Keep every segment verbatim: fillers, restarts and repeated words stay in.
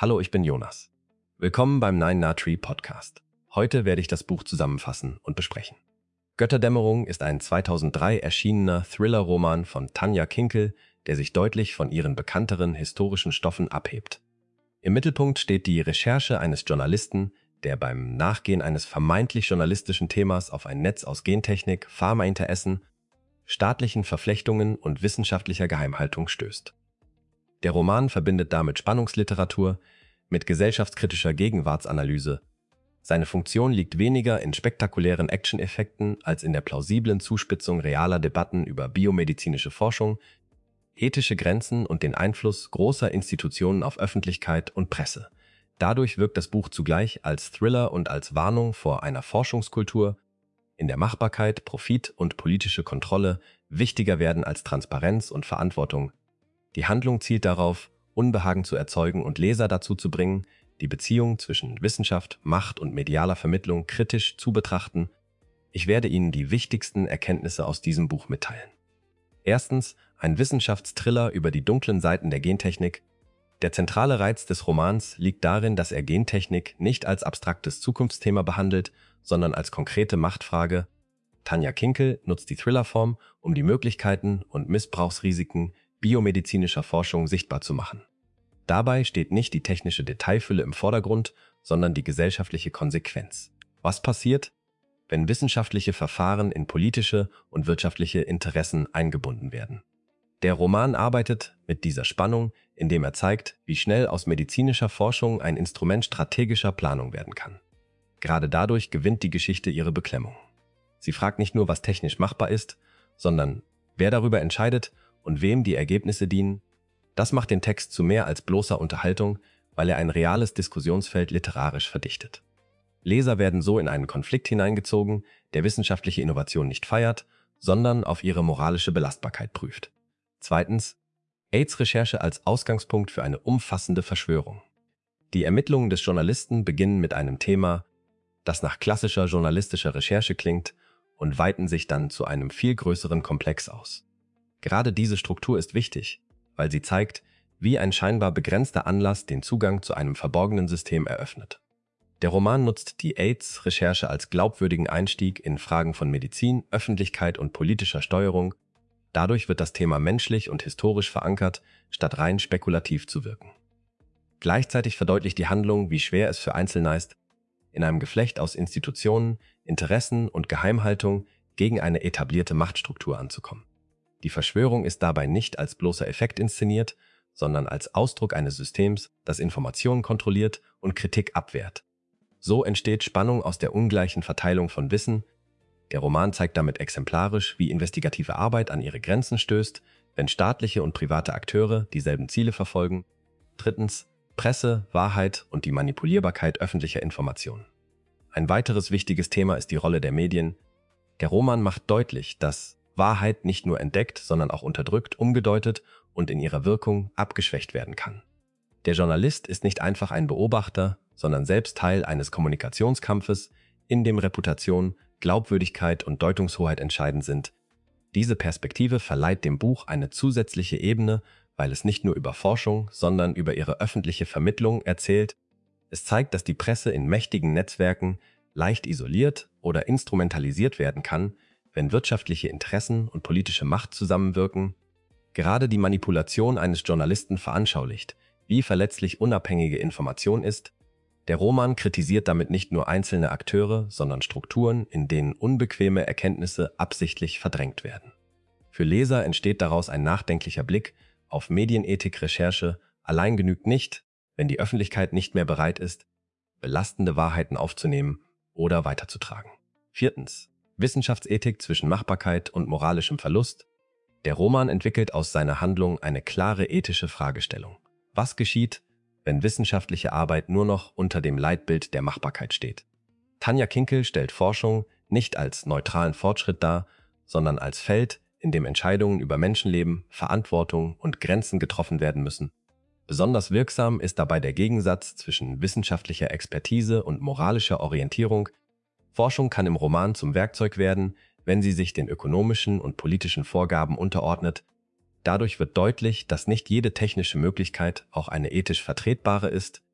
Hallo, ich bin Jonas. Willkommen beim Nine Na Tree Podcast. Heute werde ich das Buch zusammenfassen und besprechen. Götterdämmerung ist ein zweitausenddrei erschienener Thriller-Roman von Tanja Kinkel, der sich deutlich von ihren bekannteren historischen Stoffen abhebt. Im Mittelpunkt steht die Recherche eines Journalisten, der beim Nachgehen eines vermeintlich journalistischen Themas auf ein Netz aus Gentechnik, Pharmainteressen, staatlichen Verflechtungen und wissenschaftlicher Geheimhaltung stößt. Der Roman verbindet damit Spannungsliteratur mit gesellschaftskritischer Gegenwartsanalyse. Seine Funktion liegt weniger in spektakulären Action-Effekten als in der plausiblen Zuspitzung realer Debatten über biomedizinische Forschung, ethische Grenzen und den Einfluss großer Institutionen auf Öffentlichkeit und Presse. Dadurch wirkt das Buch zugleich als Thriller und als Warnung vor einer Forschungskultur, in der Machbarkeit, Profit und politische Kontrolle wichtiger werden als Transparenz und Verantwortung. Die Handlung zielt darauf, Unbehagen zu erzeugen und Leser dazu zu bringen, die Beziehung zwischen Wissenschaft, Macht und medialer Vermittlung kritisch zu betrachten. Ich werde Ihnen die wichtigsten Erkenntnisse aus diesem Buch mitteilen. Erstens, ein Wissenschaftstriller über die dunklen Seiten der Gentechnik. Der zentrale Reiz des Romans liegt darin, dass er Gentechnik nicht als abstraktes Zukunftsthema behandelt, sondern als konkrete Machtfrage. Tanja Kinkel nutzt die Thrillerform, um die Möglichkeiten und Missbrauchsrisiken biomedizinischer Forschung sichtbar zu machen. Dabei steht nicht die technische Detailfülle im Vordergrund, sondern die gesellschaftliche Konsequenz. Was passiert, wenn wissenschaftliche Verfahren in politische und wirtschaftliche Interessen eingebunden werden? Der Roman arbeitet mit dieser Spannung, indem er zeigt, wie schnell aus medizinischer Forschung ein Instrument strategischer Planung werden kann. Gerade dadurch gewinnt die Geschichte ihre Beklemmung. Sie fragt nicht nur, was technisch machbar ist, sondern wer darüber entscheidet und wem die Ergebnisse dienen. Das macht den Text zu mehr als bloßer Unterhaltung, weil er ein reales Diskussionsfeld literarisch verdichtet. Leser werden so in einen Konflikt hineingezogen, der wissenschaftliche Innovation nicht feiert, sondern auf ihre moralische Belastbarkeit prüft. Zweitens, AIDS-Recherche als Ausgangspunkt für eine umfassende Verschwörung. Die Ermittlungen des Journalisten beginnen mit einem Thema, das nach klassischer journalistischer Recherche klingt, und weiten sich dann zu einem viel größeren Komplex aus. Gerade diese Struktur ist wichtig, weil sie zeigt, wie ein scheinbar begrenzter Anlass den Zugang zu einem verborgenen System eröffnet. Der Roman nutzt die AIDS-Recherche als glaubwürdigen Einstieg in Fragen von Medizin, Öffentlichkeit und politischer Steuerung. Dadurch wird das Thema menschlich und historisch verankert, statt rein spekulativ zu wirken. Gleichzeitig verdeutlicht die Handlung, wie schwer es für Einzelne ist, in einem Geflecht aus Institutionen, Interessen und Geheimhaltung gegen eine etablierte Machtstruktur anzukommen. Die Verschwörung ist dabei nicht als bloßer Effekt inszeniert, sondern als Ausdruck eines Systems, das Informationen kontrolliert und Kritik abwehrt. So entsteht Spannung aus der ungleichen Verteilung von Wissen. Der Roman zeigt damit exemplarisch, wie investigative Arbeit an ihre Grenzen stößt, wenn staatliche und private Akteure dieselben Ziele verfolgen. Drittens, Presse, Wahrheit und die Manipulierbarkeit öffentlicher Informationen. Ein weiteres wichtiges Thema ist die Rolle der Medien. Der Roman macht deutlich, dass Wahrheit nicht nur entdeckt, sondern auch unterdrückt, umgedeutet und in ihrer Wirkung abgeschwächt werden kann. Der Journalist ist nicht einfach ein Beobachter, sondern selbst Teil eines Kommunikationskampfes, in dem Reputation, Glaubwürdigkeit und Deutungshoheit entscheidend sind. Diese Perspektive verleiht dem Buch eine zusätzliche Ebene, weil es nicht nur über Forschung, sondern über ihre öffentliche Vermittlung erzählt. Es zeigt, dass die Presse in mächtigen Netzwerken leicht isoliert oder instrumentalisiert werden kann, wenn wirtschaftliche Interessen und politische Macht zusammenwirken. Gerade die Manipulation eines Journalisten veranschaulicht, wie verletzlich unabhängige Information ist. Der Roman kritisiert damit nicht nur einzelne Akteure, sondern Strukturen, in denen unbequeme Erkenntnisse absichtlich verdrängt werden. Für Leser entsteht daraus ein nachdenklicher Blick auf Medienethik-Recherche. Allein genügt nicht, wenn die Öffentlichkeit nicht mehr bereit ist, belastende Wahrheiten aufzunehmen oder weiterzutragen. Viertens. Wissenschaftsethik zwischen Machbarkeit und moralischem Verlust. Der Roman entwickelt aus seiner Handlung eine klare ethische Fragestellung. Was geschieht, wenn wissenschaftliche Arbeit nur noch unter dem Leitbild der Machbarkeit steht? Tanja Kinkel stellt Forschung nicht als neutralen Fortschritt dar, sondern als Feld, in dem Entscheidungen über Menschenleben, Verantwortung und Grenzen getroffen werden müssen. Besonders wirksam ist dabei der Gegensatz zwischen wissenschaftlicher Expertise und moralischer Orientierung. Forschung kann im Roman zum Werkzeug werden, wenn sie sich den ökonomischen und politischen Vorgaben unterordnet. Dadurch wird deutlich, dass nicht jede technische Möglichkeit auch eine ethisch vertretbare ist.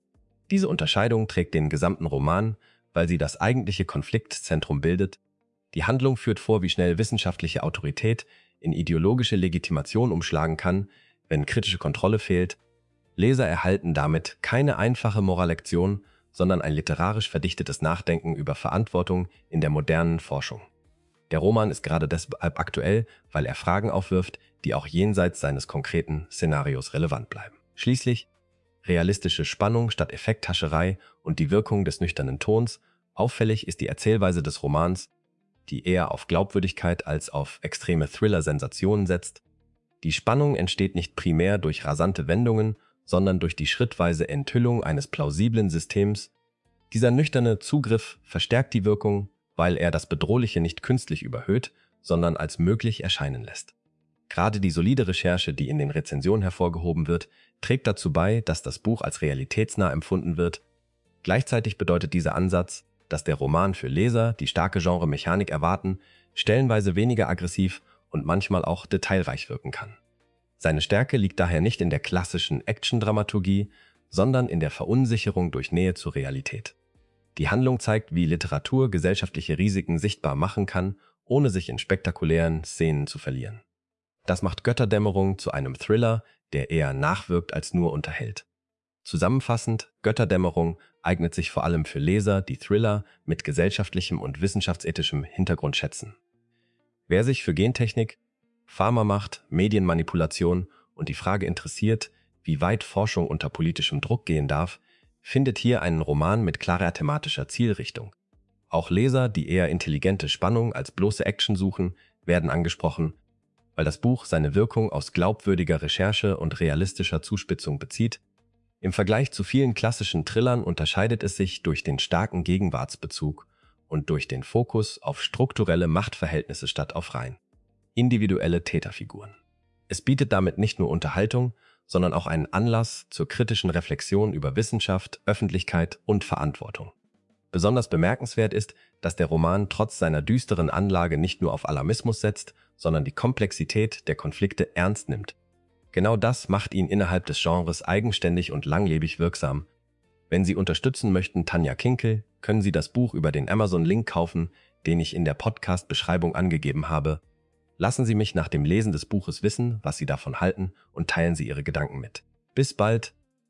Diese Unterscheidung trägt den gesamten Roman, weil sie das eigentliche Konfliktzentrum bildet. Die Handlung führt vor, wie schnell wissenschaftliche Autorität in ideologische Legitimation umschlagen kann, wenn kritische Kontrolle fehlt. Leser erhalten damit keine einfache Morallektion, sondern ein literarisch verdichtetes Nachdenken über Verantwortung in der modernen Forschung. Der Roman ist gerade deshalb aktuell, weil er Fragen aufwirft, die auch jenseits seines konkreten Szenarios relevant bleiben. Schließlich realistische Spannung statt Effekthascherei und die Wirkung des nüchternen Tons. Auffällig ist die Erzählweise des Romans, die eher auf Glaubwürdigkeit als auf extreme Thriller-Sensationen setzt. Die Spannung entsteht nicht primär durch rasante Wendungen, sondern durch die schrittweise Enthüllung eines plausiblen Systems. Dieser nüchterne Zugriff verstärkt die Wirkung, weil er das Bedrohliche nicht künstlich überhöht, sondern als möglich erscheinen lässt. Gerade die solide Recherche, die in den Rezensionen hervorgehoben wird, trägt dazu bei, dass das Buch als realitätsnah empfunden wird. Gleichzeitig bedeutet dieser Ansatz, dass der Roman für Leser, die starke Genre-Mechanik erwarten, stellenweise weniger aggressiv und manchmal auch detailreich wirken kann. Seine Stärke liegt daher nicht in der klassischen Action-Dramaturgie, sondern in der Verunsicherung durch Nähe zur Realität. Die Handlung zeigt, wie Literatur gesellschaftliche Risiken sichtbar machen kann, ohne sich in spektakulären Szenen zu verlieren. Das macht Götterdämmerung zu einem Thriller, der eher nachwirkt als nur unterhält. Zusammenfassend, Götterdämmerung eignet sich vor allem für Leser, die Thriller mit gesellschaftlichem und wissenschaftsethischem Hintergrund schätzen. Wer sich für Gentechnik, Pharmamacht, Medienmanipulation und die Frage interessiert, wie weit Forschung unter politischem Druck gehen darf, findet hier einen Roman mit klarer thematischer Zielrichtung. Auch Leser, die eher intelligente Spannung als bloße Action suchen, werden angesprochen, weil das Buch seine Wirkung aus glaubwürdiger Recherche und realistischer Zuspitzung bezieht. Im Vergleich zu vielen klassischen Thrillern unterscheidet es sich durch den starken Gegenwartsbezug und durch den Fokus auf strukturelle Machtverhältnisse statt auf rein individuelle Täterfiguren. Es bietet damit nicht nur Unterhaltung, sondern auch einen Anlass zur kritischen Reflexion über Wissenschaft, Öffentlichkeit und Verantwortung. Besonders bemerkenswert ist, dass der Roman trotz seiner düsteren Anlage nicht nur auf Alarmismus setzt, sondern die Komplexität der Konflikte ernst nimmt. Genau das macht ihn innerhalb des Genres eigenständig und langlebig wirksam. Wenn Sie unterstützen möchten Tanja Kinkel, können Sie das Buch über den Amazon-Link kaufen, den ich in der Podcast-Beschreibung angegeben habe. Lassen Sie mich nach dem Lesen des Buches wissen, was Sie davon halten, und teilen Sie Ihre Gedanken mit. Bis bald!